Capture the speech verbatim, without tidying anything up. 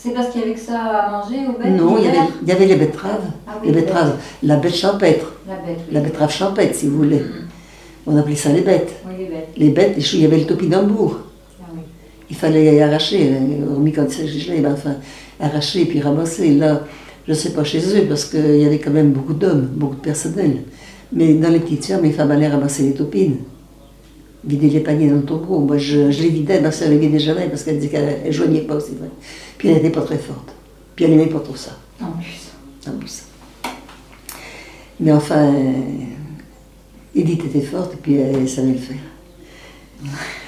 C'est parce qu'il y avait que ça à manger au bêtes? Non, il y, avait, il y avait les betteraves. Ah oui, les betteraves. La bête champêtre. La bête, oui. La betterave champêtre, si vous voulez. Mm. On appelait ça les bêtes. Oui, les bêtes. Les bêtes, il y avait le topinambour. Ah oui. Il fallait arracher, hormis quand il s'agissait, ben, enfin, arracher et puis ramasser. Là, je ne sais pas chez eux, parce qu'il y avait quand même beaucoup d'hommes, beaucoup de personnel. Mais dans les petites fermes, les femmes allaient ramasser les topines, vider les paniers dans le tombeau. Moi, je, je les vidais, ma soeur les vidait jamais, parce qu'elle disait qu'elle ne joignait pas, c'est vrai. Puis elle n'était pas très forte. Puis elle n'aimait pas trop ça. En plus. En plus. Mais enfin, Edith était forte, et puis elle savait le faire.